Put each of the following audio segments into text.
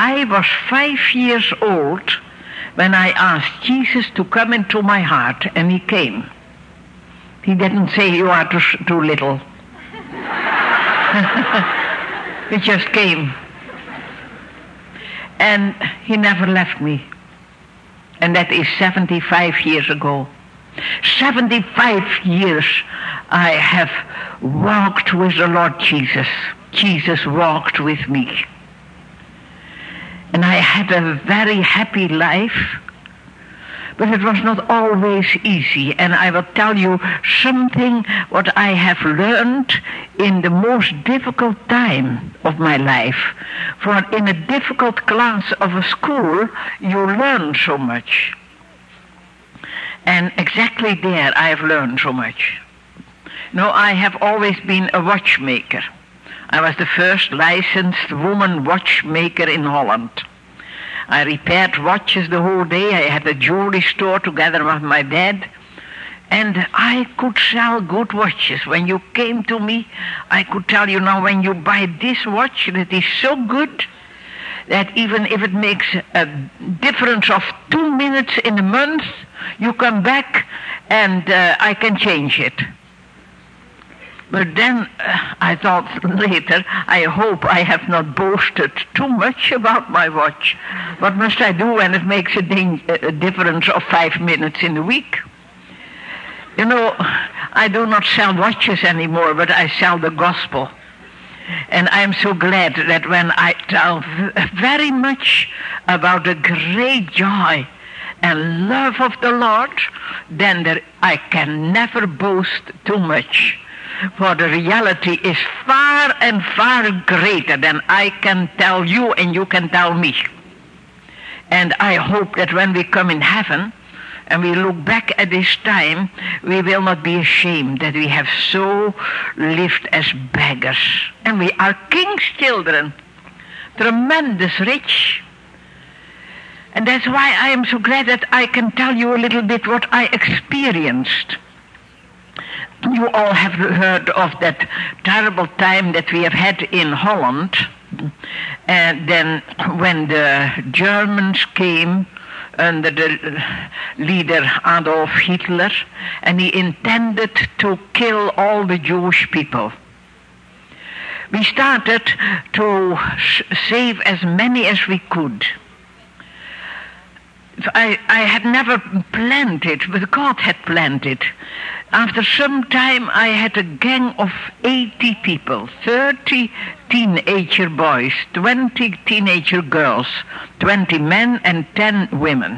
I was 5 years old when I asked Jesus to come into my heart, and he came. He didn't say, you are too little. He just came. And he never left me. And that is 75 years ago. 75 years I have walked with the Lord Jesus. Jesus walked with me. And I had a very happy life, but it was not always easy. And I will tell you something what I have learned in the most difficult time of my life. For in a difficult class of a school, you learn so much. And exactly there I have learned so much. No, I have always been a watchmaker. I was the first licensed woman watchmaker in Holland. I repaired watches the whole day. I had a jewelry store together with my dad. And I could sell good watches. When you came to me, I could tell you now, when you buy this watch that is so good that even if it makes a difference of 2 minutes in a month, you come back and I can change it. But then I thought later, I hope I have not boasted too much about my watch. What must I do when it makes a difference of 5 minutes in a week? You know, I do not sell watches anymore, but I sell the gospel. And I'm so glad that when I tell very much about the great joy and love of the Lord, then I can never boast too much. For the reality is far and far greater than I can tell you and you can tell me. And I hope that when we come in heaven and we look back at this time, we will not be ashamed that we have so lived as beggars. And we are king's children, tremendous rich. And that's why I am so glad that I can tell you a little bit what I experienced. You all have heard of that terrible time that we have had in Holland. And then when the Germans came under the leader Adolf Hitler, and he intended to kill all the Jewish people. We started to save as many as we could. I had never planned it, but God had planned it. After some time, I had a gang of 80 people, 30 teenager boys, 20 teenager girls, 20 men and 10 women.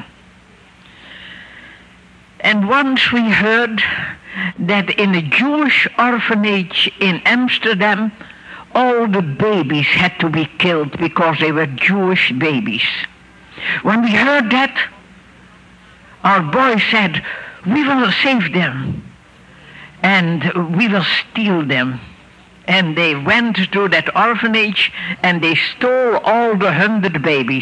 And once we heard that in a Jewish orphanage in Amsterdam, all the babies had to be killed because they were Jewish babies. When we heard that, our boys said, we will save them and we will steal them. And they went to that orphanage and they stole all the 100 babies.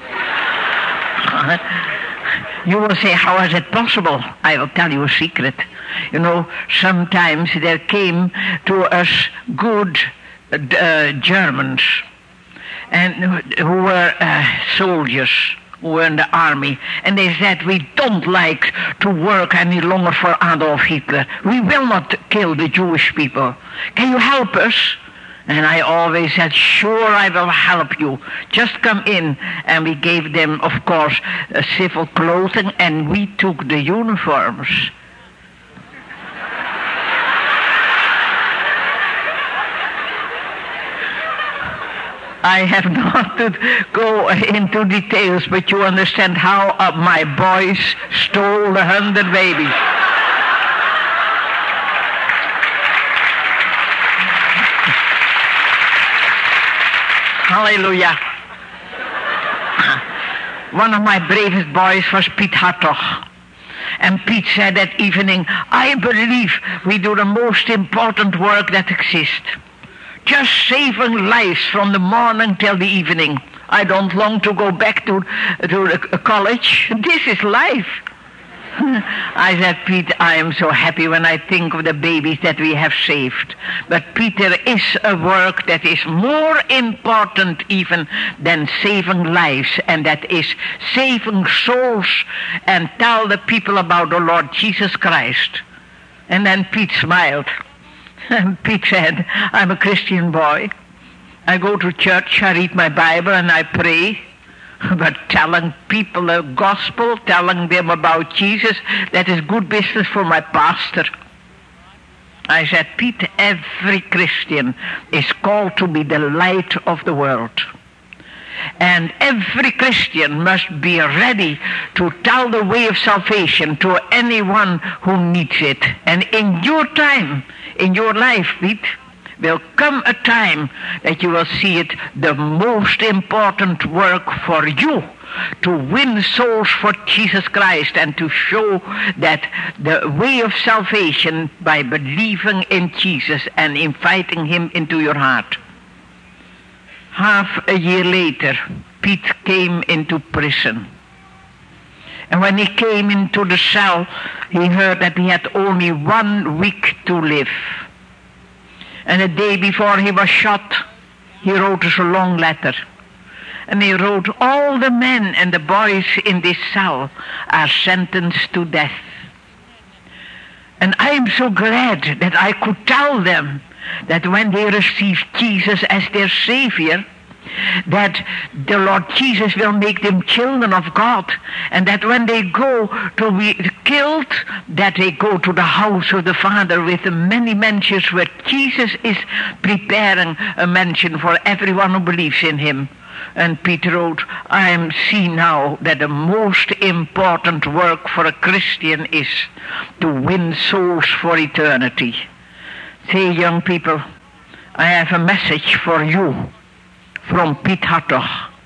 You will say, how is it possible? I will tell you a secret. You know, sometimes there came to us good Germans and who were soldiers, who were in the army, and they said, we don't like to work any longer for Adolf Hitler. We will not kill the Jewish people. Can you help us? And I always said, sure, I will help you. Just come in. And we gave them, of course, civil clothing, and we took the uniforms. I have not to go into details, but you understand how my boys stole 100 babies. Hallelujah. One of my bravest boys was Piet Hartog. And Piet said that evening, I believe we do the most important work that exists. Just saving lives from the morning till the evening. I don't long to go back to college. This is life. I said, Pete, I am so happy when I think of the babies that we have saved. But Pete, there is a work that is more important even than saving lives, and that is saving souls and tell the people about the Lord Jesus Christ. And then Pete smiled. And Pete said, I'm a Christian boy. I go to church, I read my Bible, and I pray. But telling people the gospel, telling them about Jesus, that is good business for my pastor. I said, Pete, every Christian is called to be the light of the world. And every Christian must be ready to tell the way of salvation to anyone who needs it. And in your time, in your life, Pete, will come a time that you will see it the most important work for you to win souls for Jesus Christ and to show that the way of salvation by believing in Jesus and inviting him into your heart. Half a year later, Pete came into prison. And when he came into the cell, he heard that he had only 1 week to live. And the day before he was shot, he wrote us a long letter. And he wrote, all the men and the boys in this cell are sentenced to death. And I am so glad that I could tell them that when they receive Jesus as their Savior, that the Lord Jesus will make them children of God, and that when they go to be killed, that they go to the house of the Father with many mansions, where Jesus is preparing a mansion for everyone who believes in him. And Peter wrote, I am seeing now that the most important work for a Christian is to win souls for eternity. Say, young people, I have a message for you from Piet Hartog.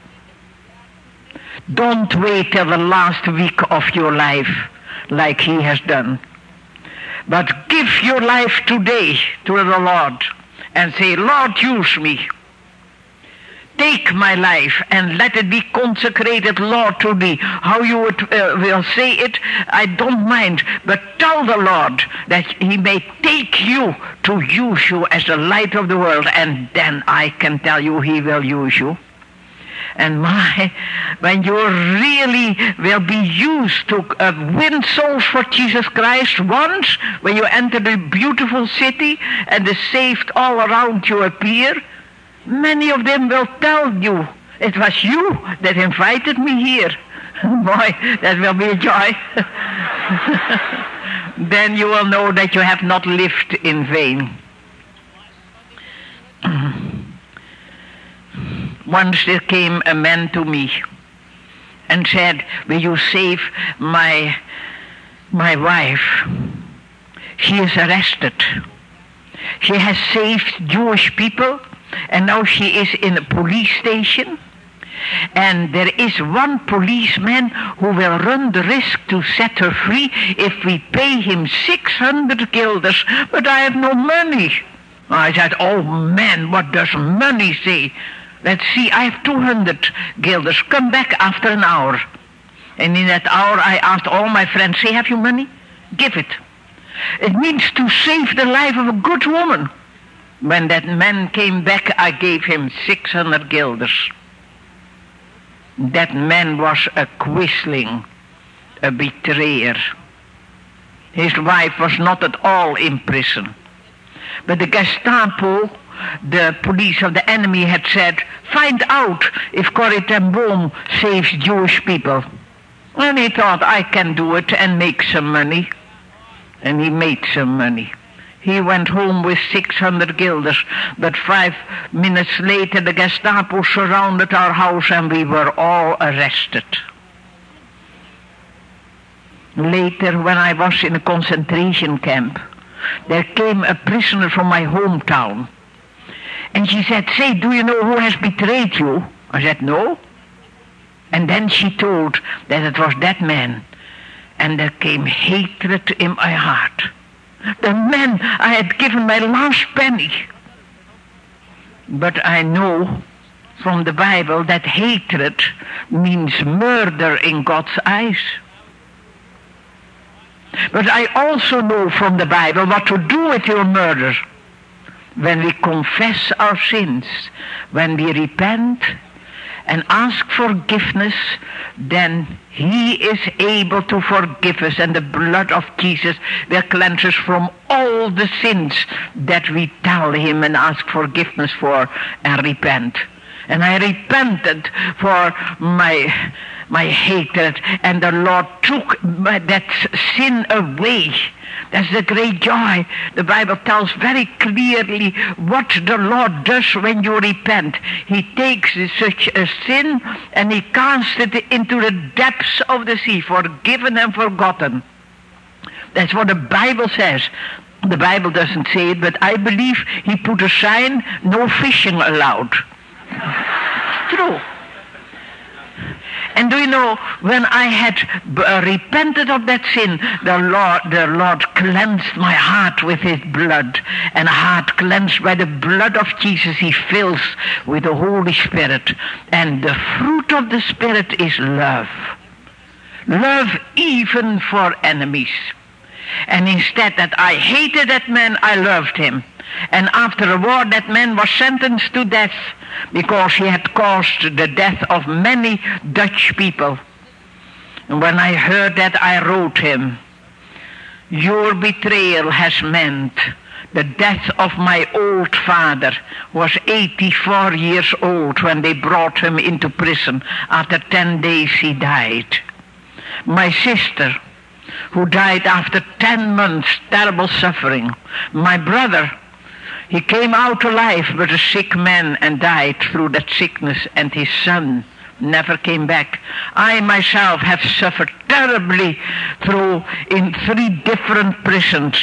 Don't wait till the last week of your life like he has done. But give your life today to the Lord and say, Lord, use me. Take my life and let it be consecrated, Lord, to thee. How you will say it, I don't mind. But tell the Lord that he may take you to use you as the light of the world. And then I can tell you he will use you. And when you really will be used to win souls for Jesus Christ once, when you enter the beautiful city and the saved all around you appear, many of them will tell you, it was you that invited me here. Boy, that will be a joy. Then you will know that you have not lived in vain. Once there came a man to me and said, will you save my wife? She is arrested. She has saved Jewish people, and now she is in a police station. And there is one policeman who will run the risk to set her free if we pay him 600 guilders, but I have no money. I said, oh man, what does money say? Let's see, I have 200 guilders. Come back after an hour. And in that hour I asked all my friends, say, have you money? Give it. It means to save the life of a good woman. When that man came back, I gave him 600 guilders. That man was a quisling, a betrayer. His wife was not at all in prison. But the Gestapo, the police of the enemy, had said, find out if Corrie ten Boom saves Jewish people. And he thought, I can do it and make some money. And he made some money. He went home with 600 guilders, but 5 minutes later the Gestapo surrounded our house and we were all arrested. Later, when I was in a concentration camp, there came a prisoner from my hometown. And she said, say, do you know who has betrayed you? I said, no. And then she told that it was that man. And there came hatred in my heart. The man I had given my last penny. But I know from the Bible that hatred means murder in God's eyes. But I also know from the Bible what to do with your murder. When we confess our sins, when we repent and ask forgiveness, then he is able to forgive us, and the blood of Jesus will cleanse us from all the sins that we tell him and ask forgiveness for and repent. And I repented for my hatred, and the Lord took that sin away. That's the great joy. The Bible tells very clearly what the Lord does when you repent. He takes such a sin and he casts it into the depths of the sea, forgiven and forgotten. That's what the Bible says. The Bible doesn't say it, but I believe he put a sign, no fishing allowed. True. And do you know, when I had repented of that sin, the Lord cleansed my heart with his blood. And a heart cleansed by the blood of Jesus, he fills with the Holy Spirit. And the fruit of the Spirit is love. Love even for enemies. And instead that I hated that man, I loved him. And after a war, that man was sentenced to death because he had caused the death of many Dutch people. And when I heard that, I wrote him, your betrayal has meant the death of my old father, who was 84 years old when they brought him into prison. After 10 days he died. My sister, who died after 10 months, terrible suffering. My brother, he came out alive but a sick man and died through that sickness, and his son never came back. I myself have suffered terribly in 3 different prisons,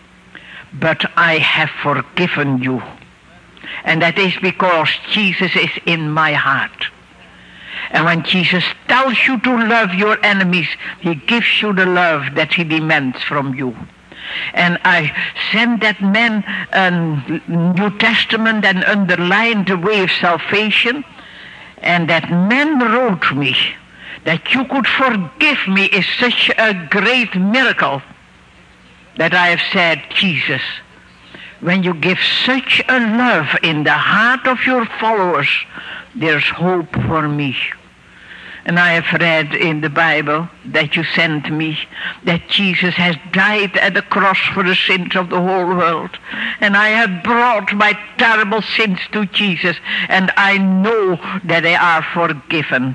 but I have forgiven you. And that is because Jesus is in my heart. And when Jesus tells you to love your enemies, he gives you the love that he demands from you. And I sent that man a New Testament and underlined the way of salvation. And that man wrote me that you could forgive me is such a great miracle that I have said, Jesus, when you give such a love in the heart of your followers, there's hope for me. And I have read in the Bible that you sent me that Jesus has died at the cross for the sins of the whole world. And I have brought my terrible sins to Jesus, and I know that they are forgiven.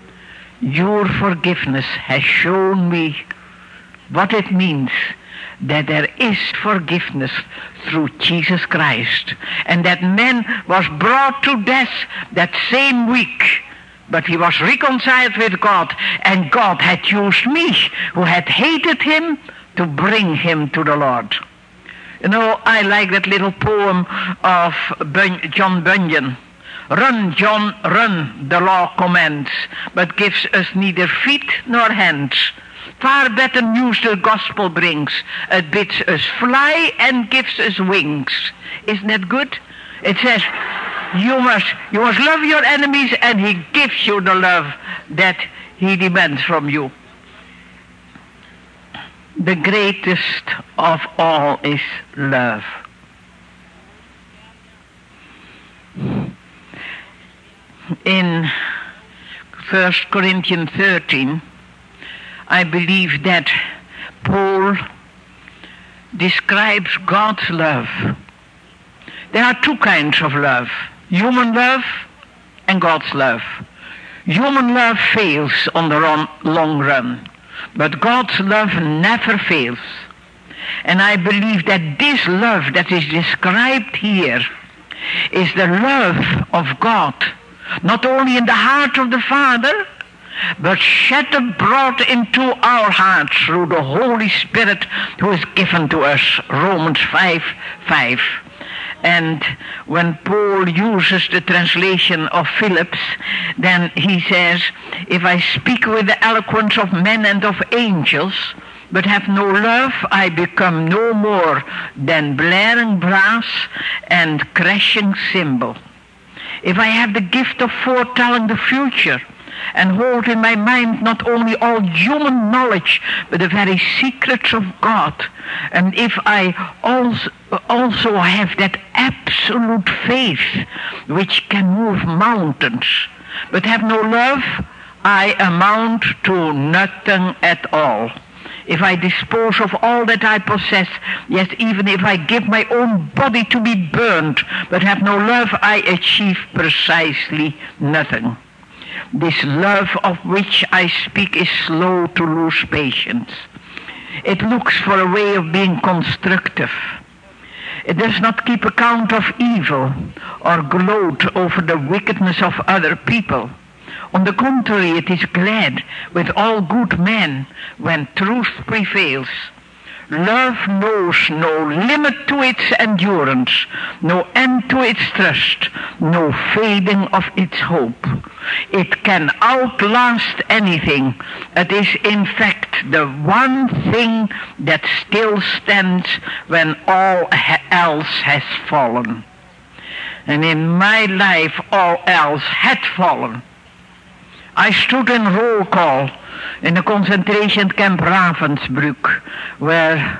Your forgiveness has shown me what it means that there is forgiveness through Jesus Christ. And that man was brought to death that same week, but he was reconciled with God, and God had used me, who had hated him, to bring him to the Lord. You know, I like that little poem of John Bunyan. Run, John, run, the law commands, but gives us neither feet nor hands. Far better news the gospel brings. It bids us fly and gives us wings. Isn't that good? It says, you must love your enemies, and he gives you the love that he demands from you. The greatest of all is love. In 1 Corinthians 13, I believe that Paul describes God's love. There are 2 kinds of love: human love and God's love. Human love fails on the long run, but God's love never fails. And I believe that this love that is described here is the love of God, not only in the heart of the Father, but shed abroad into our hearts through the Holy Spirit who is given to us. Romans 5:5. And when Paul uses the translation of Phillips, then he says, if I speak with the eloquence of men and of angels, but have no love, I become no more than blaring brass and crashing cymbal. If I have the gift of foretelling the future, and hold in my mind not only all human knowledge, but the very secrets of God. And if I also have that absolute faith which can move mountains, but have no love, I amount to nothing at all. If I dispose of all that I possess, yes, even if I give my own body to be burned, but have no love, I achieve precisely nothing. This love of which I speak is slow to lose patience. It looks for a way of being constructive. It does not keep account of evil or gloat over the wickedness of other people. On the contrary, it is glad with all good men when truth prevails. Love knows no limit to its endurance, no end to its trust, no fading of its hope. It can outlast anything. It is in fact the one thing that still stands when all else has fallen. And in my life, all else had fallen. I stood in roll call in the concentration camp Ravensbrück, where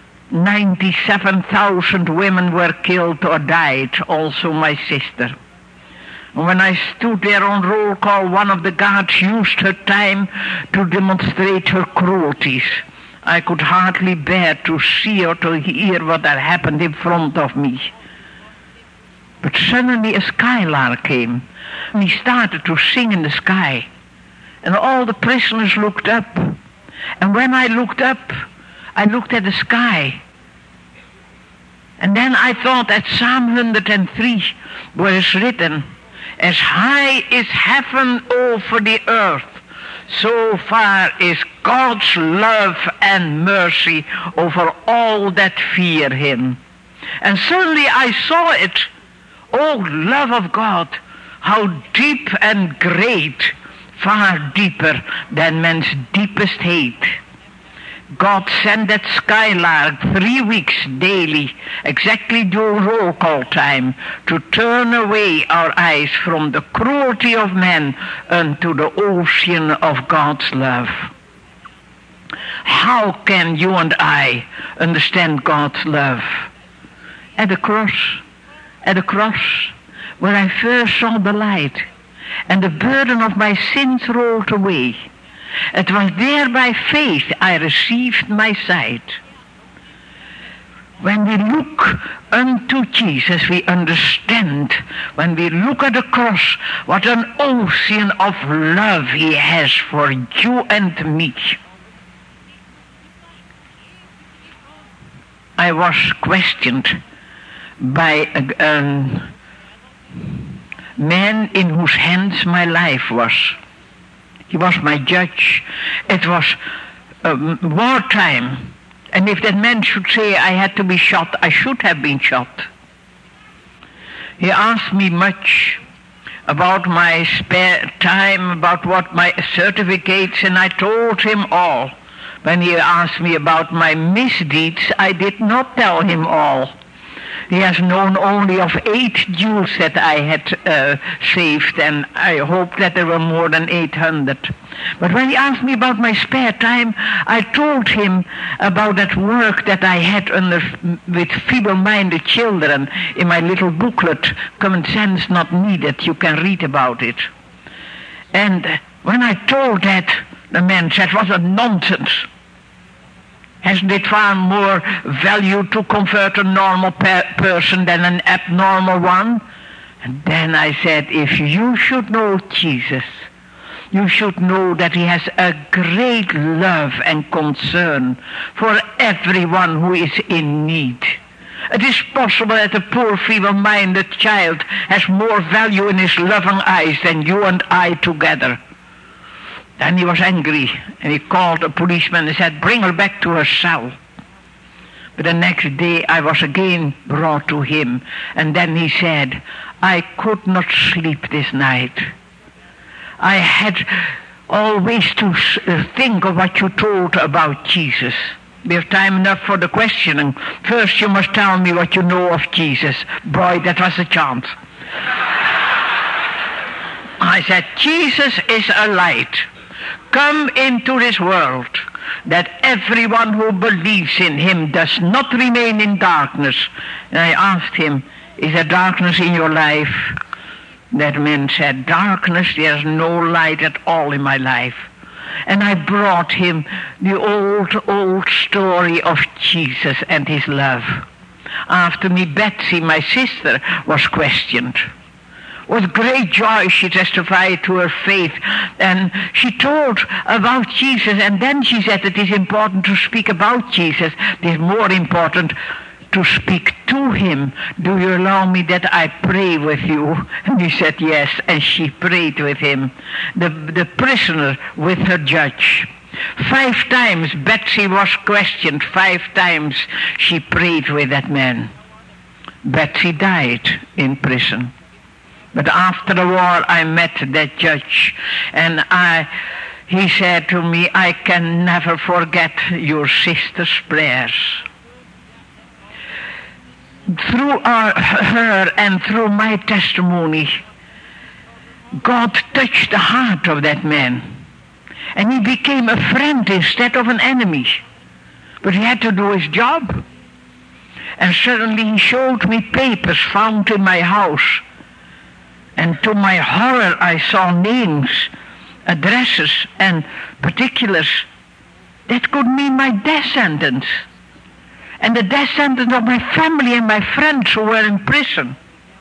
97,000 women were killed or died, also my sister. And when I stood there on roll call, one of the guards used her time to demonstrate her cruelties. I could hardly bear to see or to hear what had happened in front of me. But suddenly a skylark came, and he started to sing in the sky. And all the prisoners looked up. And when I looked up, I looked at the sky. And then I thought that Psalm 103 was written, "As high is heaven over the earth, so far is God's love and mercy over all that fear him." And suddenly I saw it. Oh, love of God, how deep and great, far deeper than man's deepest hate. God sent that skylark 3 weeks daily, exactly during roll call time, to turn away our eyes from the cruelty of man unto the ocean of God's love. How can you and I understand God's love? At the cross, where I first saw the light, and the burden of my sins rolled away. It was there by faith I received my sight. When we look unto Jesus, we understand. When we look at the cross, what an ocean of love he has for you and me. I was questioned by a man in whose hands my life was. He was my judge. It was wartime. And if that man should say I had to be shot, I should have been shot. He asked me much about my spare time, about what my certificates, and I told him all. When he asked me about my misdeeds, I did not tell him all. He has known only of 8 Jews that I had saved, and I hope that there were more than 800. But when he asked me about my spare time, I told him about that work that I had with feeble-minded children in my little booklet, Common Sense Not Needed. You can read about it. And when I told that, the man said, "What a nonsense. Hasn't it far more value to convert a normal person than an abnormal one?" And then I said, if you should know Jesus, you should know that he has a great love and concern for everyone who is in need. It is possible that a poor feeble-minded child has more value in his loving eyes than you and I together. Then he was angry, and he called a policeman and said, "Bring her back to her cell." But the next day I was again brought to him, and then he said, "I could not sleep this night. I had always to think of what you told about Jesus." We have time enough for the questioning. First you must tell me what you know of Jesus. Boy, that was a chance. I said, Jesus is a light come into this world, that everyone who believes in him does not remain in darkness. And I asked him, is there darkness in your life? That man said, darkness, there's no light at all in my life. And I brought him the old story of Jesus and his love. After me, Betsy, my sister, was questioned. With great joy, she testified to her faith, and she told about Jesus, and then she said it is important to speak about Jesus. It is more important to speak to him. Do you allow me that I pray with you? And he said yes, and she prayed with him. The prisoner with her judge. 5 times Betsy was questioned. 5 times she prayed with that man. Betsy died in prison. But after the war, I met that judge, and he said to me, I can never forget your sister's prayers. Through her and through my testimony, God touched the heart of that man, and he became a friend instead of an enemy. But he had to do his job. And suddenly he showed me papers found in my house. And to my horror, I saw names, addresses, and particulars that could mean my death sentence. And the death sentence of my family and my friends who were in prison.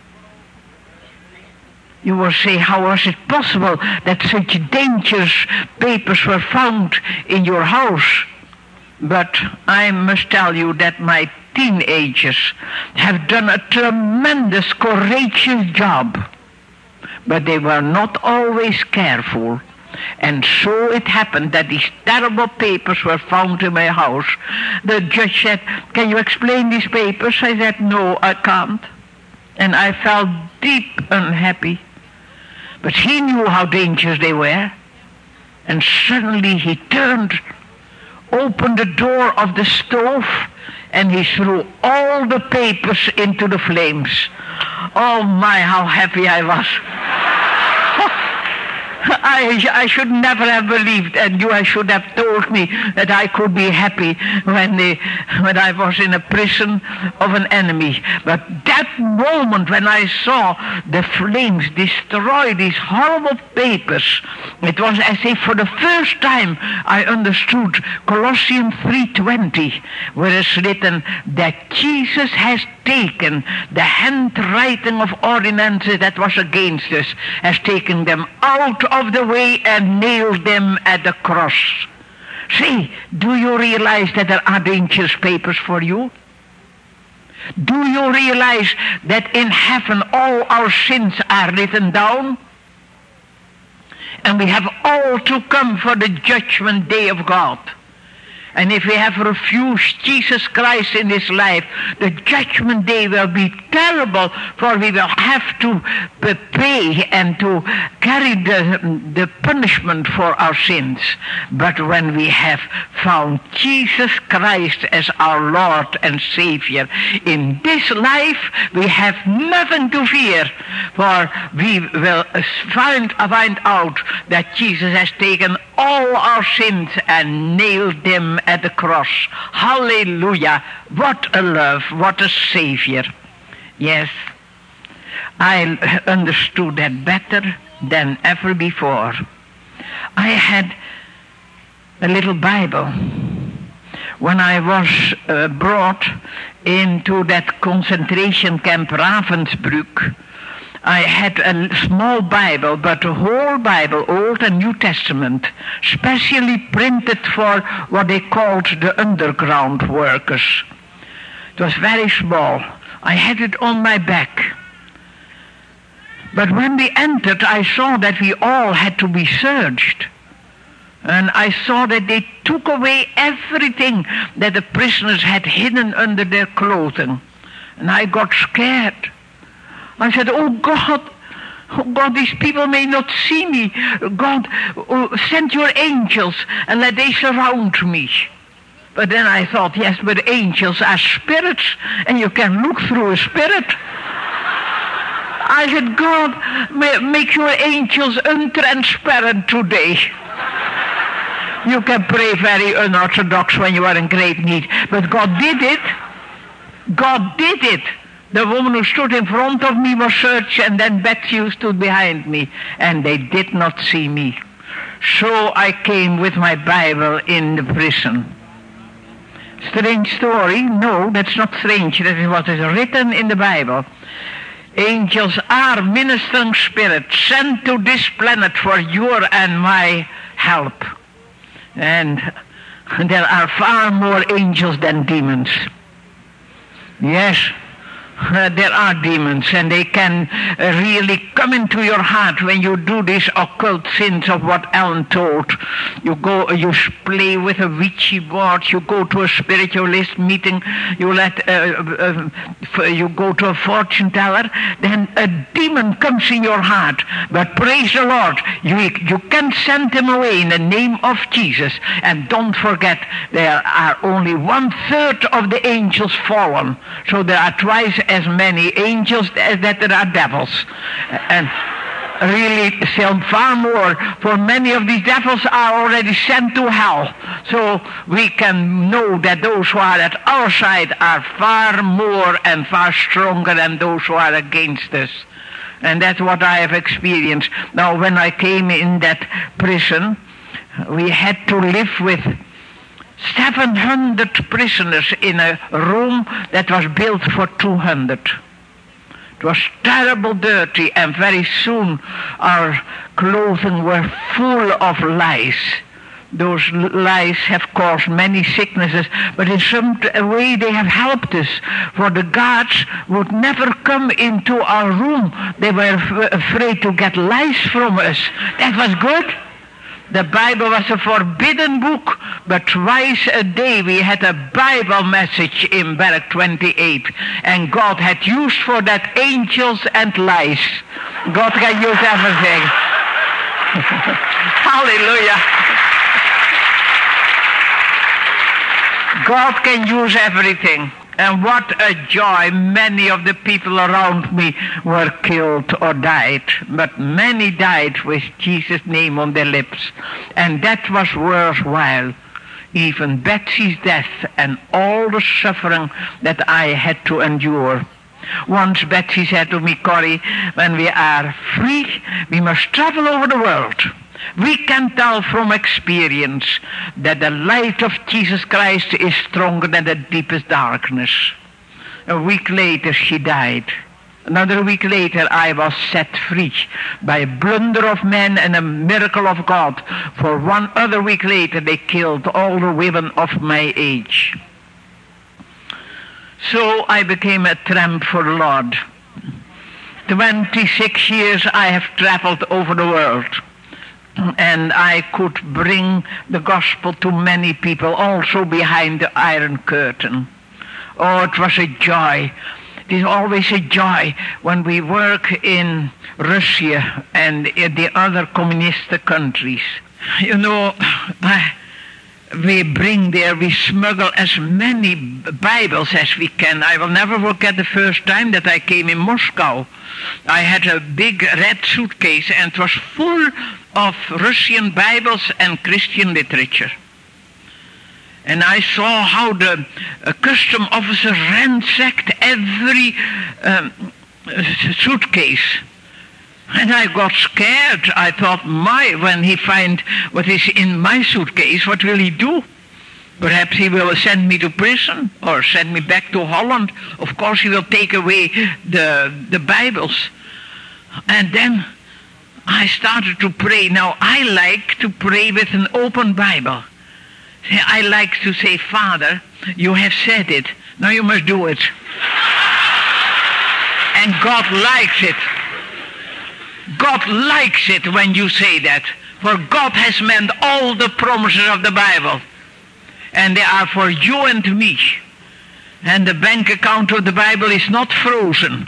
You will say, how was it possible that such dangerous papers were found in your house? But I must tell you that my teenagers have done a tremendous, courageous job. But they were not always careful. And so it happened that these terrible papers were found in my house. The judge said, can you explain these papers? I said, no, I can't. And I felt deep unhappy. But he knew how dangerous they were. And suddenly he turned, opened the door of the stove, and he threw all the papers into the flames. Oh my, how happy I was. I should never have believed, and I should have told me that I could be happy when I was in a prison of an enemy. But that moment when I saw the flames destroy these horrible papers, it was as if for the first time I understood Colossians 3:20, where it's written that Jesus has taken the handwriting of ordinances that was against us, has taken them out of the way and nailed them at the cross. See, do you realize that there are dangerous papers for you? Do you realize that in heaven all our sins are written down? And we have all to come for the judgment day of God. And if we have refused Jesus Christ in this life, the judgment day will be terrible, for we will have to pay and to carry the punishment for our sins. But when we have found Jesus Christ as our Lord and Savior in this life, we have nothing to fear, for we will find out that Jesus has taken all our sins and nailed them at the cross. Hallelujah. What a love, what a Savior. Yes, I understood that better than ever before. I had a little Bible. When I was brought into that concentration camp Ravensbrück, I had a small Bible, but a whole Bible, Old and New Testament, specially printed for what they called the underground workers. It was very small. I had it on my back. But when we entered, I saw that we all had to be searched. And I saw that they took away everything that the prisoners had hidden under their clothing. And I got scared. I said, oh God, these people may not see me. God, send your angels and let they surround me. But then I thought, yes, but angels are spirits, and you can look through a spirit. I said, God, make your angels untransparent today. You can pray very unorthodox when you are in great need, but God did it. God did it. The woman who stood in front of me was searched, and then Betsy who stood behind me, and they did not see me. So I came with my Bible in the prison. Strange story? No, that's not strange. That is what is written in the Bible. Angels are ministering spirits sent to this planet for your and my help. And there are far more angels than demons. Yes, there are demons, and they can really come into your heart when you do these occult sins of what Ellen told. You play with a Ouija board, you go to a spiritualist meeting, you go to a fortune teller, then a demon comes in your heart. But praise the Lord, you can send him away in the name of Jesus. And don't forget, there are only 1/3 of the angels fallen. So there are twice as many angels as that there are devils. And really still far more, for many of these devils are already sent to hell. So we can know that those who are at our side are far more and far stronger than those who are against us. And that's what I have experienced. Now, when I came in that prison, we had to live with 700 prisoners in a room that was built for 200. It was terrible dirty, and very soon our clothing were full of lice. Those lice have caused many sicknesses, but in some way they have helped us, for the guards would never come into our room. They were afraid to get lice from us. That was good. The Bible was a forbidden book, but twice a day we had a Bible message in Berg 28, and God had used for that angels and lice. God can use everything. Hallelujah. God can use everything. And what a joy. Many of the people around me were killed or died. But many died with Jesus' name on their lips. And that was worthwhile. Even Betsy's death and all the suffering that I had to endure. Once Betsy said to me, Corrie, when we are free, we must travel over the world. We can tell from experience that the light of Jesus Christ is stronger than the deepest darkness. A week later, she died. Another week later, I was set free by a blunder of men and a miracle of God. For one other week later, they killed all the women of my age. So I became a tramp for the Lord. 26 years I have traveled over the world. And I could bring the gospel to many people, also behind the Iron Curtain. Oh, it was a joy. It is always a joy when we work in Russia and in the other communist countries. You know, we smuggle as many Bibles as we can. I will never forget the first time that I came in Moscow. I had a big red suitcase, and it was full of Russian Bibles and Christian literature. And I saw how the custom officer ransacked every suitcase. And I got scared. I thought, when he finds what is in my suitcase, what will he do? Perhaps he will send me to prison or send me back to Holland. Of course, he will take away the Bibles. And then I started to pray. Now, I like to pray with an open Bible. I like to say, Father, you have said it. Now you must do it. And God likes it. God likes it when you say that. For God has meant all the promises of the Bible. And they are for you and me. And the bank account of the Bible is not frozen.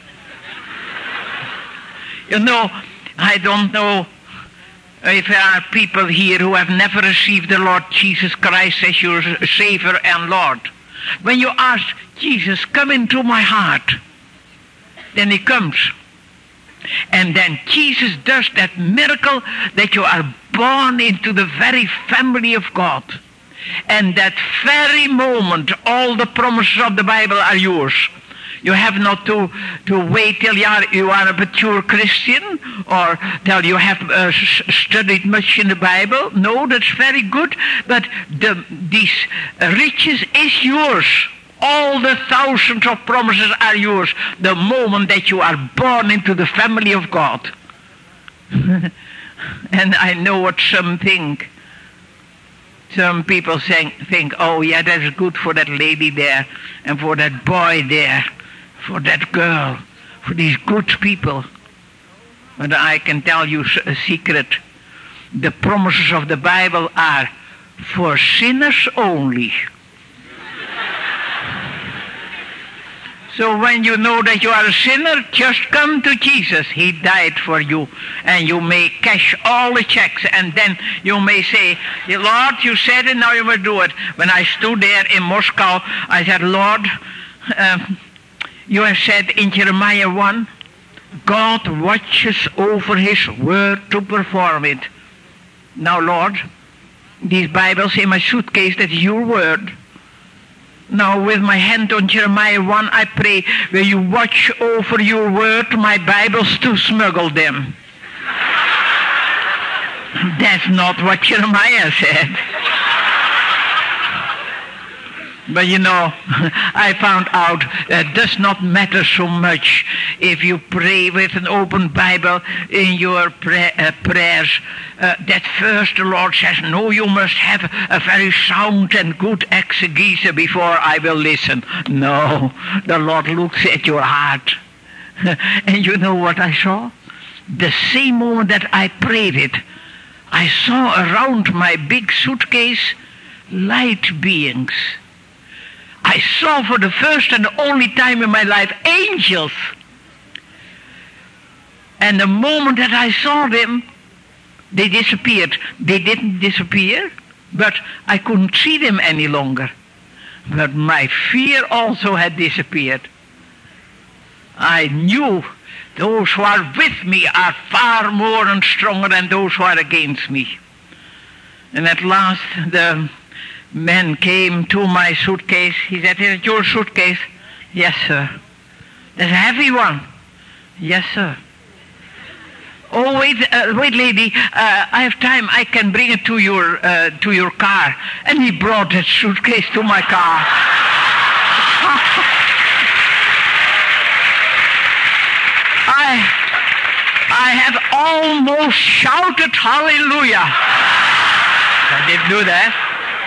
You know, I don't know if there are people here who have never received the Lord Jesus Christ as your Savior and Lord. When you ask Jesus, come into my heart, then he comes. And then Jesus does that miracle that you are born into the very family of God. And that very moment, all the promises of the Bible are yours. You have not to wait till you are a mature Christian or till you have studied much in the Bible. No, that's very good. But these riches is yours. All the thousands of promises are yours the moment that you are born into the family of God. And I know what some think. Some people think, oh yeah, that's good for that lady there and for that boy there, for that girl, for these good people. But I can tell you a secret. The promises of the Bible are for sinners only. So when you know that you are a sinner, just come to Jesus. He died for you. And you may cash all the checks. And then you may say, Lord, you said it, now you will do it. When I stood there in Moscow, I said, Lord, you have said in Jeremiah 1, God watches over his word to perform it. Now, Lord, these Bibles in my suitcase, that's your word. Now, with my hand on Jeremiah 1, I pray, will you watch over your word, my Bibles, to smuggle them? That's not what Jeremiah said. But you know, I found out it does not matter so much if you pray with an open Bible in your prayers. That first the Lord says, no, you must have a very sound and good exegesis before I will listen. No, the Lord looks at your heart. And you know what I saw? The same moment that I prayed it, I saw around my big suitcase light beings. I saw for the first and only time in my life angels. And the moment that I saw them, they disappeared. They didn't disappear, but I couldn't see them any longer. But my fear also had disappeared. I knew those who are with me are far more and stronger than those who are against me. And at last the man came to my suitcase. He said, is it your suitcase? Yes, sir. That's a heavy one. Yes, sir. Oh, wait, lady. I have time. I can bring it to your car. And he brought that suitcase to my car. I have almost shouted hallelujah. I didn't do that.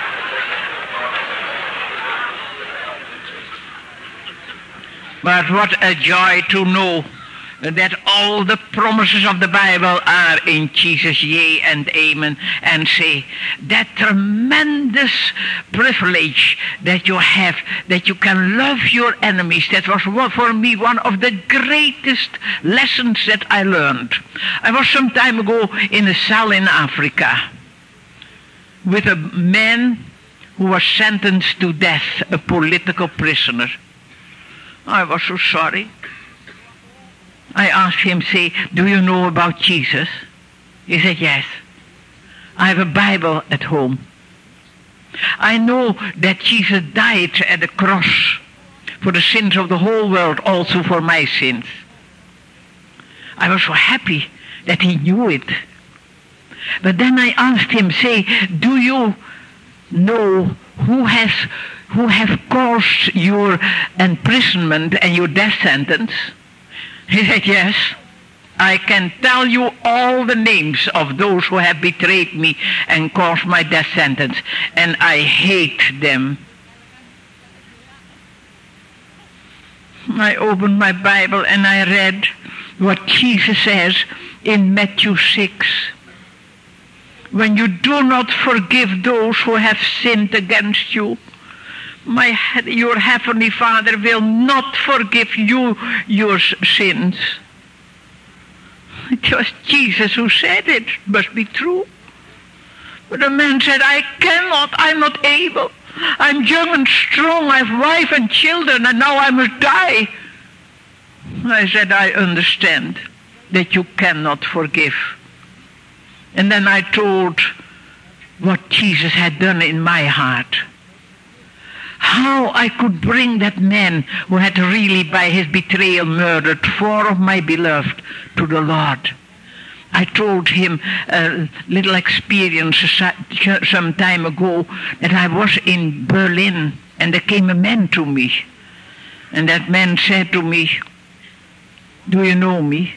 But what a joy to know that all the promises of the Bible are in Jesus, yea and amen, and say that tremendous privilege that you have, that you can love your enemies. That was for me one of the greatest lessons that I learned. I was some time ago in a cell in Africa with a man who was sentenced to death, a political prisoner. I was so sorry. I asked him, say, do you know about Jesus? He said, yes. I have a Bible at home. I know that Jesus died at the cross for the sins of the whole world, also for my sins. I was so happy that he knew it. But then I asked him, say, do you know who have caused your imprisonment and your death sentence? He said, yes. I can tell you all the names of those who have betrayed me and caused my death sentence, and I hate them. I opened my Bible and I read what Jesus says in Matthew 6. When you do not forgive those who have sinned against you, your heavenly Father will not forgive you your sins. It was Jesus who said it. It must be true. But the man said, I cannot, I'm not able. I'm young and strong, I have wife and children, and now I must die. I said, I understand. that you cannot forgive. And then I told what Jesus had done in my heart. How I could bring that man who had really by his betrayal murdered 4 of my beloved to the Lord. I told him a little experience some time ago that I was in Berlin and there came a man to me. And that man said to me, "Do you know me?"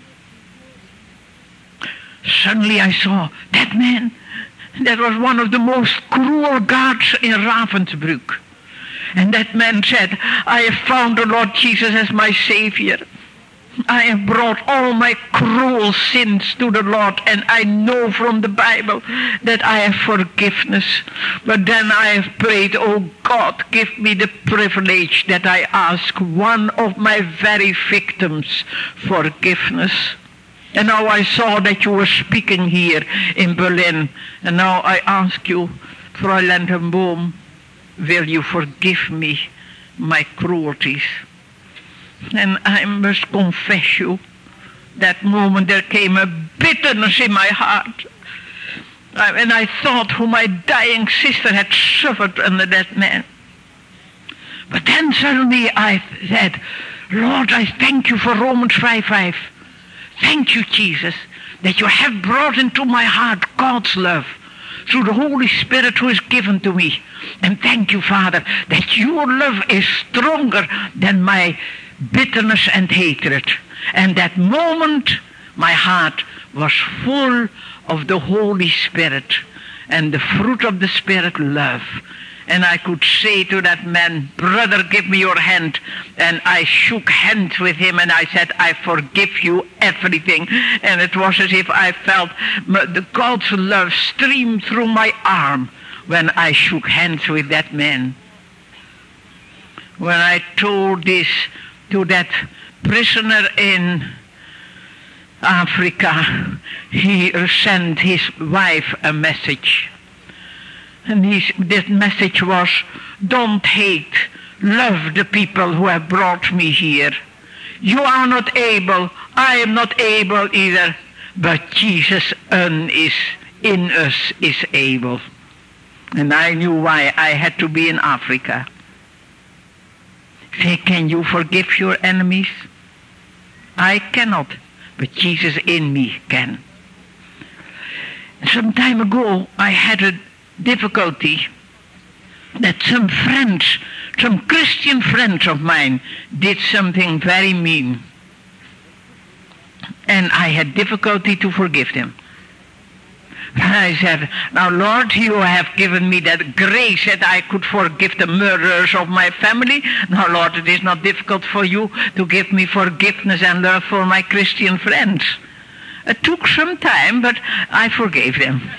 Suddenly I saw that man. That was one of the most cruel guards in Ravensbrück. And that man said, "I have found the Lord Jesus as my Savior. I have brought all my cruel sins to the Lord, and I know from the Bible that I have forgiveness. But then I have prayed, oh God, give me the privilege that I ask one of my very victims forgiveness. And now I saw that you were speaking here in Berlin. And now I ask you, Fräulein ten Boom, will you forgive me my cruelties?" And I must confess you, that moment there came a bitterness in my heart. And I thought how my dying sister had suffered under that man. But then suddenly I said, "Lord, I thank you for Romans 5:5. Thank you, Jesus, that you have brought into my heart God's love through the Holy Spirit who is given to me. And thank you, Father, that your love is stronger than my bitterness and hatred." And that moment my heart was full of the Holy Spirit and the fruit of the Spirit, love. And I could say to that man, "Brother, give me your hand." And I shook hands with him and I said, "I forgive you everything." And it was as if I felt the God's love stream through my arm when I shook hands with that man. When I told this to that prisoner in Africa, he sent his wife a message. And this message was, "Don't hate, love the people who have brought me here. You are not able, I am not able either, but Jesus in us is able." And I knew why I had to be in Africa. Say, can you forgive your enemies? I cannot, but Jesus in me can. Some time ago, I had a difficulty that some Christian friends of mine did something very mean. And I had difficulty to forgive them. And I said, "Now, Lord, you have given me that grace that I could forgive the murderers of my family. Now, Lord, it is not difficult for you to give me forgiveness and love for my Christian friends." It took some time, but I forgave them.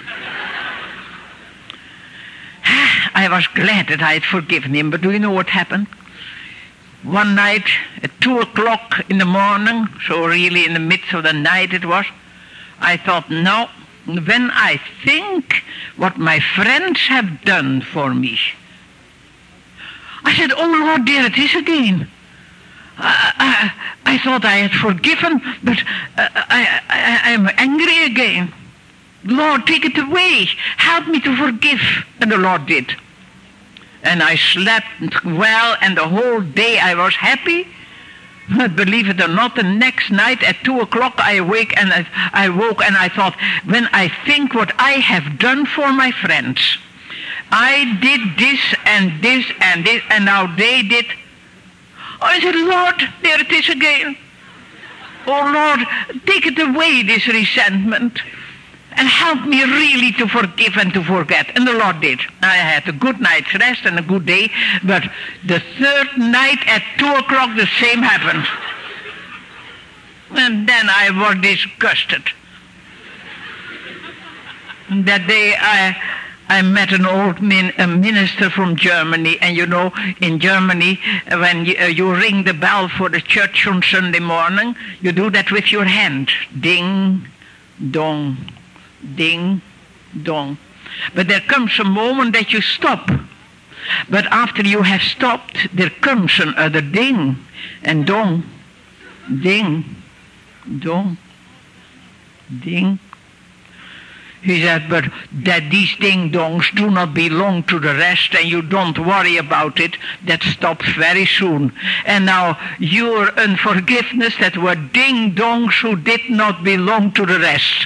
I was glad that I had forgiven him, but do you know what happened? One night at 2 o'clock in the morning, so really in the midst of the night it was, I thought, no, when I think what my friends have done for me, I said, "Oh Lord, there it is again." I thought I had forgiven, but I'm angry again. "Lord, take it away. Help me to forgive." And the Lord did. And I slept well, and the whole day I was happy. But believe it or not, the next night at 2 o'clock I woke and I thought, when I think what I have done for my friends, I did this and this and this, and now they did. I said, "Lord, there it is again. Oh Lord, take it away, this resentment. And help me really to forgive and to forget." And the Lord did. I had a good night's rest and a good day, but the third night at 2 o'clock the same happened. And then I was disgusted. That day I met an old minister from Germany, and you know, in Germany, when you ring the bell for the church on Sunday morning, you do that with your hand. Ding, dong. Ding, dong. But there comes a moment that you stop. But after you have stopped, there comes another ding and dong, ding, Dong. Ding. He said, but that these ding-dongs do not belong to the rest and you don't worry about it, that stops very soon. And now your unforgiveness, that were ding-dongs who did not belong to the rest.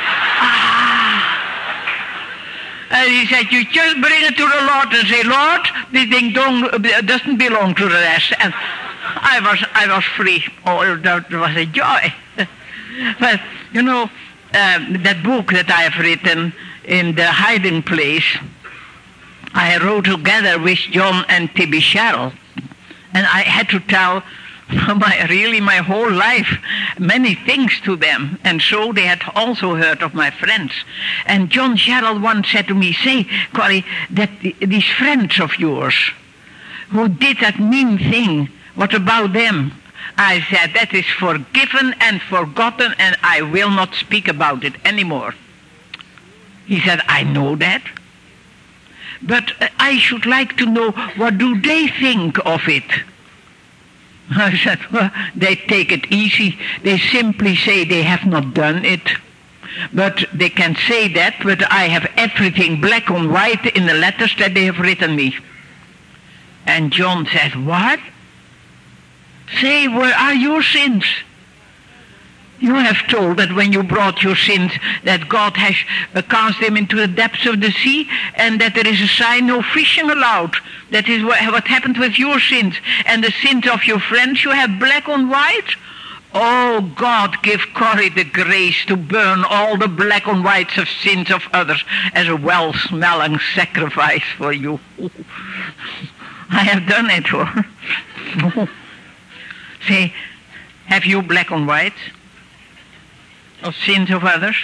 And he said, you just bring it to the Lord and say, Lord, this ding-dong doesn't belong to the rest. And I was free. Oh, that was a joy. But, you know, that book that I have written, In the Hiding Place, I wrote together with John and Tibby Sherrill. And I had to tell my whole life, many things to them. And so they had also heard of my friends. And John Sherrill once said to me, say, Corrie, that these friends of yours who did that mean thing, what about them? I said, that is forgiven and forgotten, and I will not speak about it anymore. He said, I know that. But I should like to know, what do they think of it? I said, well, they take it easy. They simply say they have not done it. But they can say that, but I have everything black on white in the letters that they have written me. And John said, what? Say, where are your sins? You have told that when you brought your sins, that God has cast them into the depths of the sea, and that there is a sign, no fishing allowed. That is what happened with your sins. And the sins of your friends you have black on white. Oh, God, give Corrie the grace to burn all the black on whites of sins of others as a well-smelling sacrifice for you. I have done it for her. Say, have you black on white of sins of others?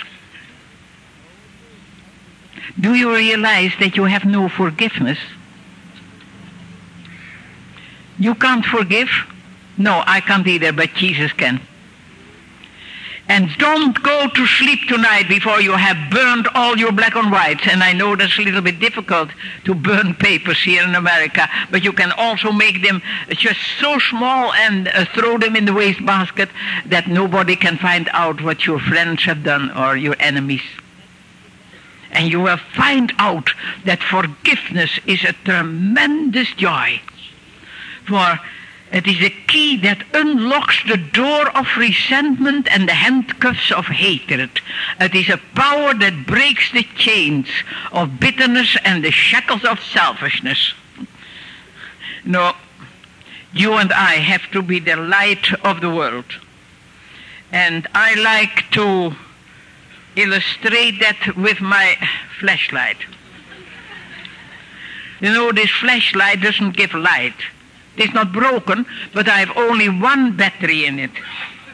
Do you realize that you have no forgiveness? You can't forgive? No, I can't either, but Jesus can. And don't go to sleep tonight before you have burned all your black and whites. And I know that's a little bit difficult to burn papers here in America, but you can also make them just so small and throw them in the wastebasket that nobody can find out what your friends have done or your enemies. And you will find out that forgiveness is a tremendous joy. For it is a key that unlocks the door of resentment and the handcuffs of hatred. It is a power that breaks the chains of bitterness and the shackles of selfishness. No, you and I have to be the light of the world. And I like to illustrate that with my flashlight. You know, this flashlight doesn't give light. It's not broken, but I have only one battery in it.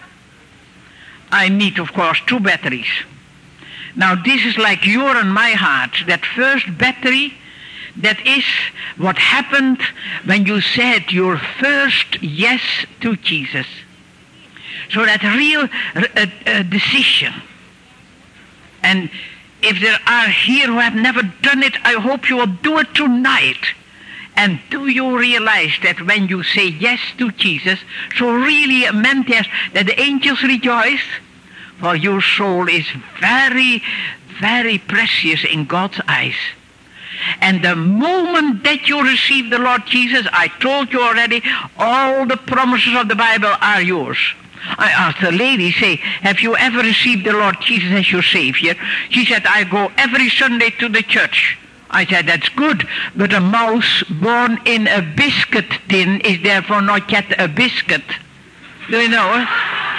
I need, of course, 2 batteries. Now, this is like your and my heart. That first battery, that is what happened when you said your first yes to Jesus. So that real decision. And if there are here who have never done it, I hope you will do it tonight. And do you realize that when you say yes to Jesus, so really meant yes, that the angels rejoice? For your soul is very, very precious in God's eyes. And the moment that you receive the Lord Jesus, I told you already, all the promises of the Bible are yours. I asked the lady, say, have you ever received the Lord Jesus as your Savior? She said, I go every Sunday to the church. I said, that's good, but a mouse born in a biscuit tin is therefore not yet a biscuit. Do you know?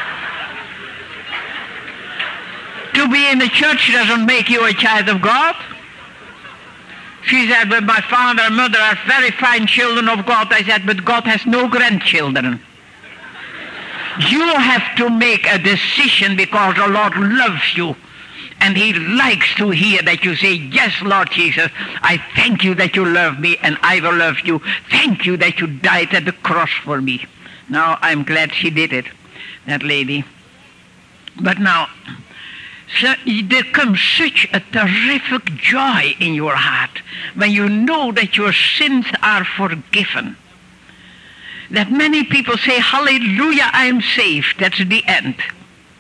To be in the church doesn't make you a child of God. She said, but my father and mother are very fine children of God. I said, but God has no grandchildren. You have to make a decision because the Lord loves you. And he likes to hear that you say, yes, Lord Jesus, I thank you that you love me and I will love you. Thank you that you died at the cross for me. Now, I'm glad she did it, that lady. But now, so there comes such a terrific joy in your heart when you know that your sins are forgiven. That many people say, hallelujah, I am saved. That's the end.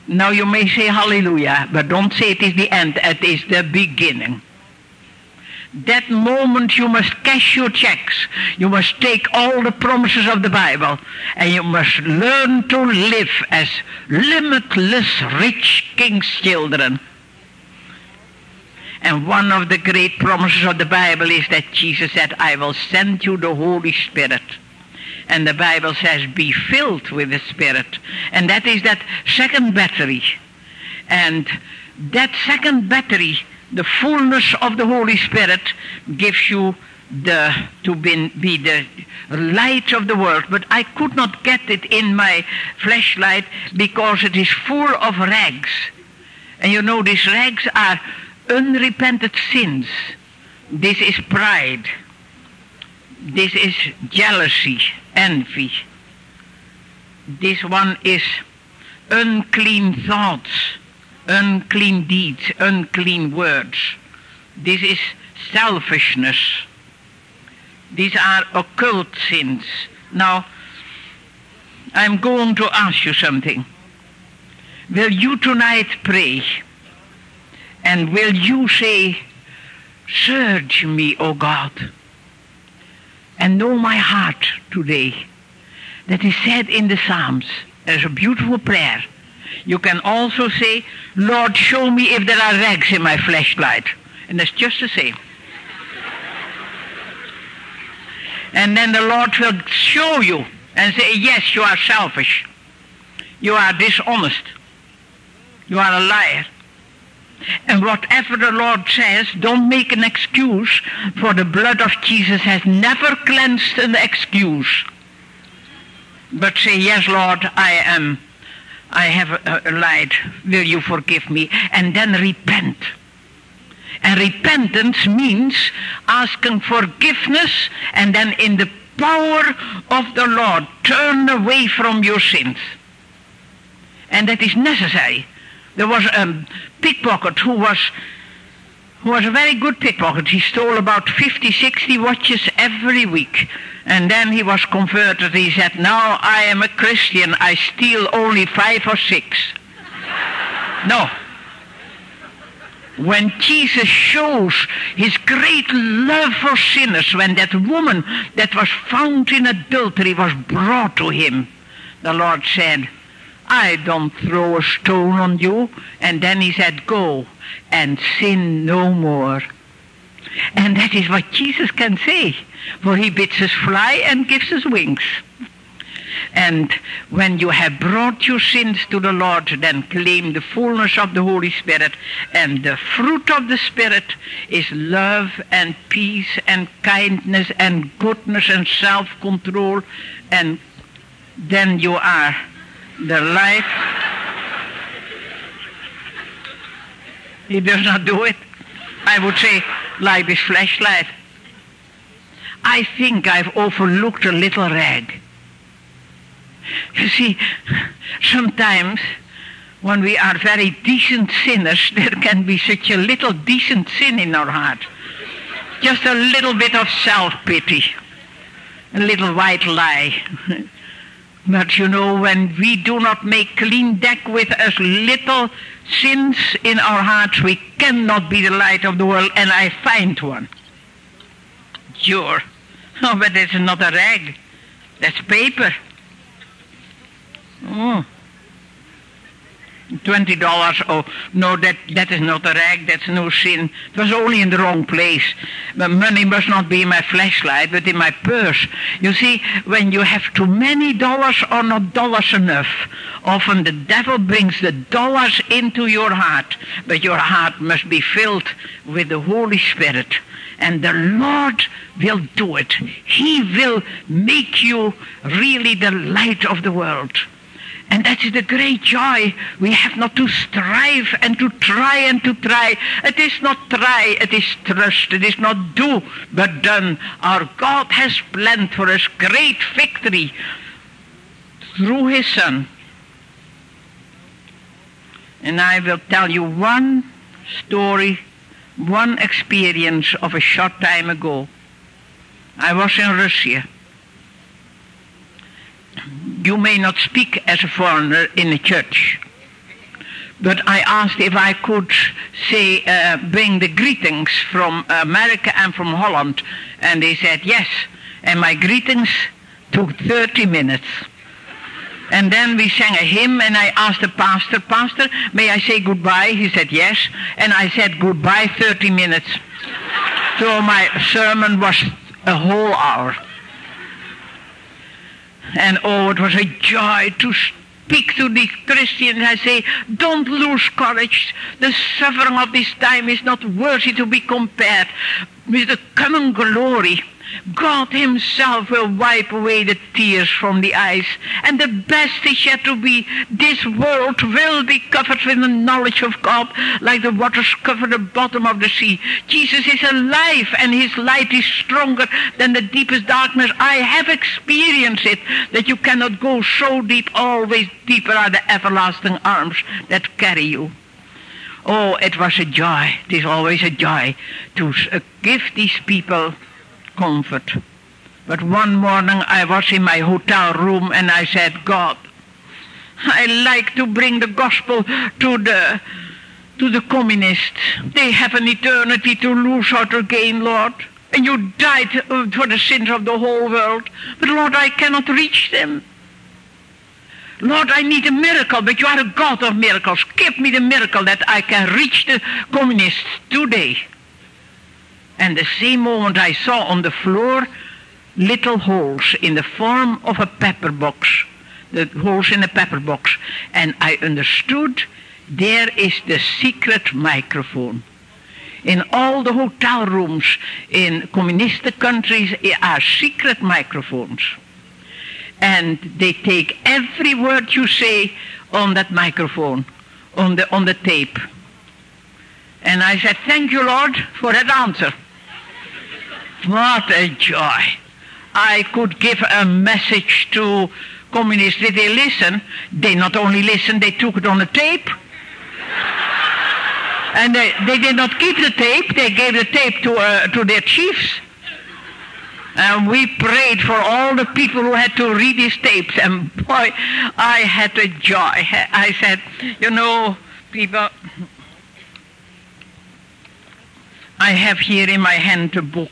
Now you may say hallelujah, but don't say it is the end, it is the beginning. That moment you must cash your checks. You must take all the promises of the Bible, and you must learn to live as limitless rich king's children. And one of the great promises of the Bible is that Jesus said, I will send you the Holy Spirit. And the Bible says, be filled with the Spirit. And that is that second battery. And that second battery, the fullness of the Holy Spirit, gives you to be the light of the world. But I could not get it in my flashlight because it is full of rags. And you know, these rags are unrepented sins. This is pride. This is jealousy, envy. This one is unclean thoughts, unclean deeds, unclean words. This is selfishness. These are occult sins. Now, I'm going to ask you something. Will you tonight pray? And will you say, search me, O God, and know my heart today? That is said in the Psalms. There's a beautiful prayer. You can also say, Lord, show me if there are rags in my flashlight. And that's just the same. And then the Lord will show you and say, yes, you are selfish. You are dishonest. You are a liar. And whatever the Lord says, don't make an excuse, for the blood of Jesus has never cleansed an excuse. But say, yes, Lord, I have lied. Will you forgive me? And then repent. And repentance means asking forgiveness, and then in the power of the Lord, turn away from your sins. And that is necessary. There was a pickpocket who was a very good pickpocket. He stole about 50, 60 watches every week. And then he was converted. He said, now I am a Christian. I steal only 5 or 6. No. When Jesus shows his great love for sinners, when that woman that was found in adultery was brought to him, the Lord said, I don't throw a stone on you. And then he said, go and sin no more. And that is what Jesus can say, for he bids us fly and gives us wings. And when you have brought your sins to the Lord, then claim the fullness of the Holy Spirit. And the fruit of the Spirit is love and peace and kindness and goodness and self-control. And then you are the light. He does not do it. I would say, like this flashlight. I think I've overlooked a little rag. You see, sometimes when we are very decent sinners, there can be such a little decent sin in our heart. Just a little bit of self-pity, a little white lie. But you know, when we do not make clean deck with us little sins in our hearts, we cannot be the light of the world. And I find one. Sure. Oh, but that's not a rag. That's paper. Oh. $20. Oh, no, that is not a rag. That's no sin. It was only in the wrong place. But money must not be in my flashlight, but in my purse. You see, when you have too many dollars or not dollars enough, often the devil brings the dollars into your heart. But your heart must be filled with the Holy Spirit. And the Lord will do it. He will make you really the light of the world. And that is the great joy. We have not to strive and to try and to try. It is not try, it is trust. It is not do, but done. Our God has planned for us great victory through his Son. And I will tell you one story, one experience of a short time ago. I was in Russia. You may not speak as a foreigner in a church, But I asked if I could bring the greetings from America and from Holland. And they said yes. And my greetings took 30 minutes. And then we sang a hymn, and I asked the pastor, "Pastor, may I say goodbye?" He said yes. And I said goodbye 30 minutes. So my sermon was a whole hour. And oh, it was a joy to speak to the Christians. I say, don't lose courage. The suffering of this time is not worthy to be compared with the coming glory. God himself will wipe away the tears from the eyes. And the best is yet to be. This world will be covered with the knowledge of God like the waters cover the bottom of the sea. Jesus is alive and his light is stronger than the deepest darkness. I have experienced it, that you cannot go so deep. Always deeper are the everlasting arms that carry you. Oh, it was a joy. It is always a joy to give these people comfort. But one morning I was in my hotel room and I said, God, I like to bring the gospel to the communists. They have an eternity to lose or to gain, Lord. And you died for the sins of the whole world. But Lord, I cannot reach them. Lord, I need a miracle, but you are a God of miracles. Give me the miracle that I can reach the communists today. And the same moment I saw on the floor little holes in the form of a pepper box, the holes in a pepper box. And I understood there is the secret microphone. In all the hotel rooms in communist countries are secret microphones. And they take every word you say on that microphone, on the tape. And I said, thank you, Lord, for that answer. What a joy. I could give a message to communists. Did they listen? They not only listened, they took it on the tape. And they did not keep the tape. They gave the tape to their chiefs. And we prayed for all the people who had to read these tapes. And boy, I had a joy. I said, you know, people, I have here in my hand a book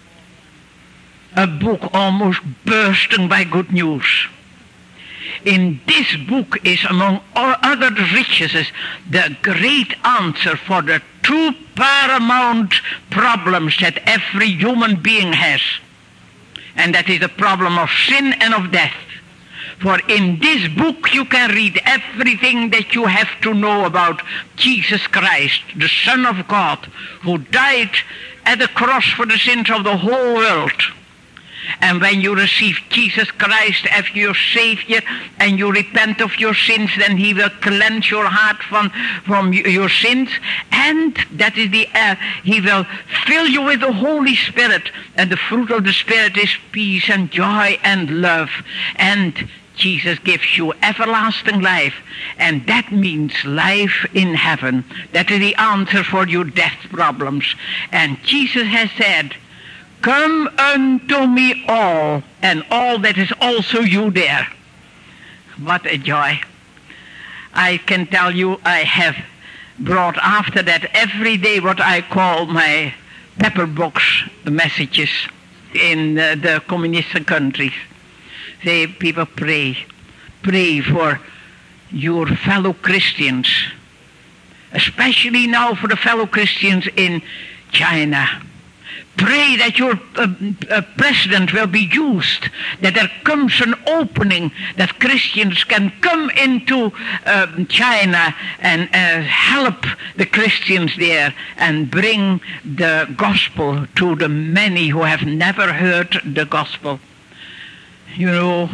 almost bursting by good news. In this book is, among all other riches, the great answer for the two paramount problems that every human being has. And that is the problem of sin and of death. For in this book you can read everything that you have to know about Jesus Christ, the Son of God, who died at the cross for the sins of the whole world. And when you receive Jesus Christ as your Savior and you repent of your sins, then he will cleanse your heart from your sins. And that is he will fill you with the Holy Spirit. And the fruit of the Spirit is peace and joy and love. And Jesus gives you everlasting life. And that means life in heaven. That is the answer for your death problems. And Jesus has said, come unto me all, and all that is also you there. What a joy. I can tell you I have brought after that every day what I call my pepper box messages in the communist countries. Say, people, pray for your fellow Christians, especially now for the fellow Christians in China. Pray that your president will be used, that there comes an opening, that Christians can come into China and help the Christians there and bring the gospel to the many who have never heard the gospel. You know,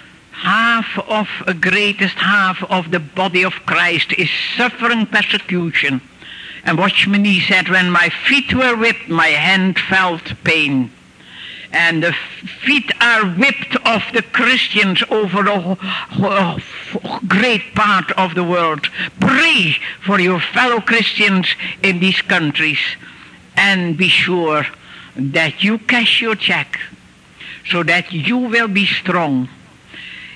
greatest half of the body of Christ is suffering persecution. And Watchman Nee said, when my feet were whipped, my hand felt pain. And the feet are whipped of the Christians over a great part of the world. Pray for your fellow Christians in these countries. And be sure that you cash your check so that you will be strong.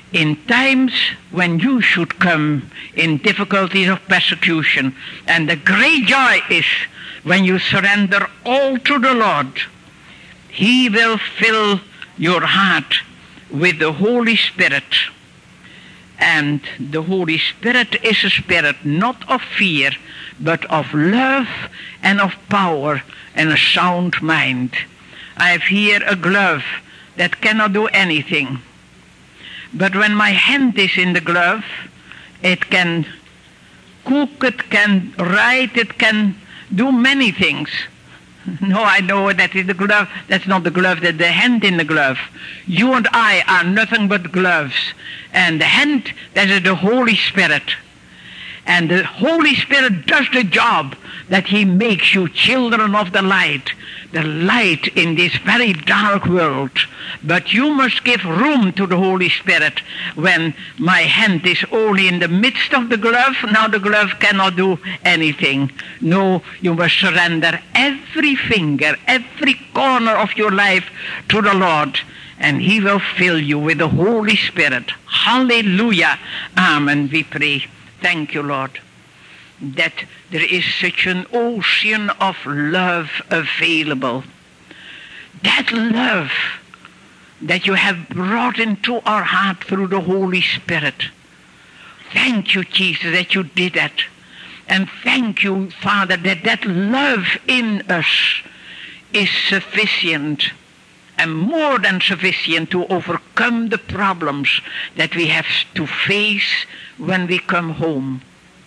in times when you should come in difficulties of persecution. And the great joy is when you surrender all to the Lord. He will fill your heart with the Holy Spirit. And the Holy Spirit is a spirit not of fear, but of love and of power and a sound mind. I have here a glove that cannot do anything. But when my hand is in the glove, it can cook, it can write, it can do many things. No, I know that is the glove. That's not the glove, that's the hand in the glove. You and I are nothing but gloves. And the hand, that is the Holy Spirit. And the Holy Spirit does the job that he makes you children of the light in this very dark world. But you must give room to the Holy Spirit. When my hand is only in the midst of the glove, now the glove cannot do anything. No, you must surrender every finger, every corner of your life to the Lord, and he will fill you with the Holy Spirit. Hallelujah. Amen, we pray. Thank you, Lord, that there is such an ocean of love available. That love that you have brought into our heart through the Holy Spirit. Thank you, Jesus, that you did that. And thank you, Father, that that love in us is sufficient and more than sufficient to overcome the problems that we have to face when we come home,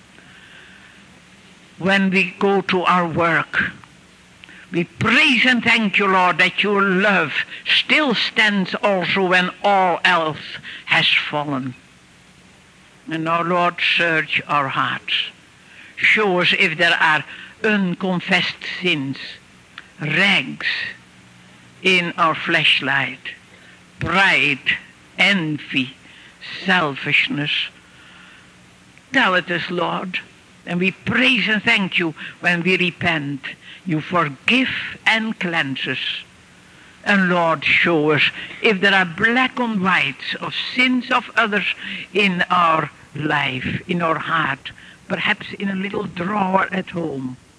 when we go to our work. We praise and thank you, Lord, that your love still stands also when all else has fallen. And now, Lord, search our hearts. Show us if there are unconfessed sins, rags in our fleshlight, pride, envy, selfishness. Tell it us, Lord, and we praise and thank you when we repent. You forgive and cleanse us. And Lord, show us if there are black on whites of sins of others in our life, in our heart, perhaps in a little drawer at home.